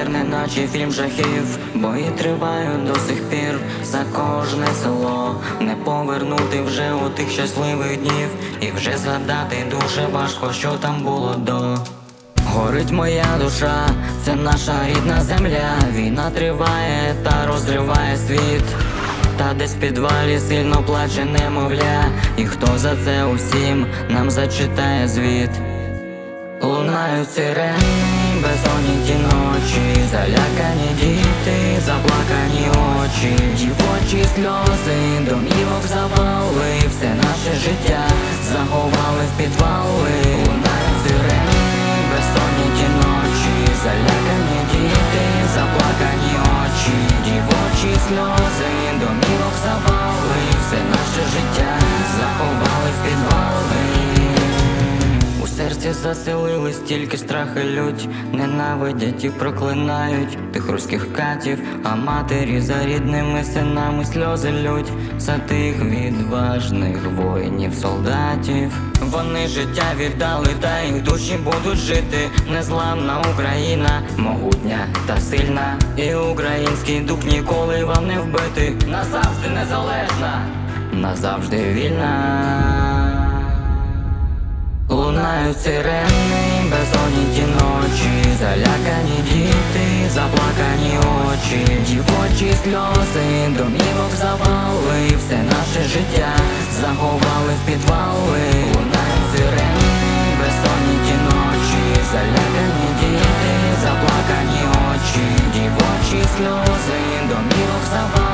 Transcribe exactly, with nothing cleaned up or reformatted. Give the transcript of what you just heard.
тепер не наче фільм жахів. Бої тривають до сих пір за кожне село. Не повернути вже у тих щасливих днів. І вже згадати дуже важко, що там було до. Горить моя душа, це наша рідна земля. Війна триває та розриває світ. Та десь в підвалі сильно плаче немовля. І хто за це усім нам зачитає звіт? Лунають сирени, безсонні ті ночі, залякані діти, заплакані очі, дівочі сльози, домівок завали, все наше життя заховали в підвали. Лунають сирени, безсонні ті ночі, залякані діти, заплакані очі, дівочі сльози, домівок завали, все наше життя заховали в підвали. У серці заселились тільки страх і лють, ненавидять і проклинають тих руських катів, а матері за рідними синами сльози лють за тих відважних воїнів, солдатів. Вони життя віддали, та їх душі будуть жити. Незламна Україна, могутня та сильна, і український дух ніколи вам не вбити. Назавжди незалежна, назавжди вільна. Лунають сирени, безсонні ті ночі, залякані діти, заплакані очі, дівочі сльози, домівок завали, все наше життя заховали в підвали. Лунають сирени, безсонні ті ночі, залякані діти, заплакані очі, дівочі сльози, домівок завали.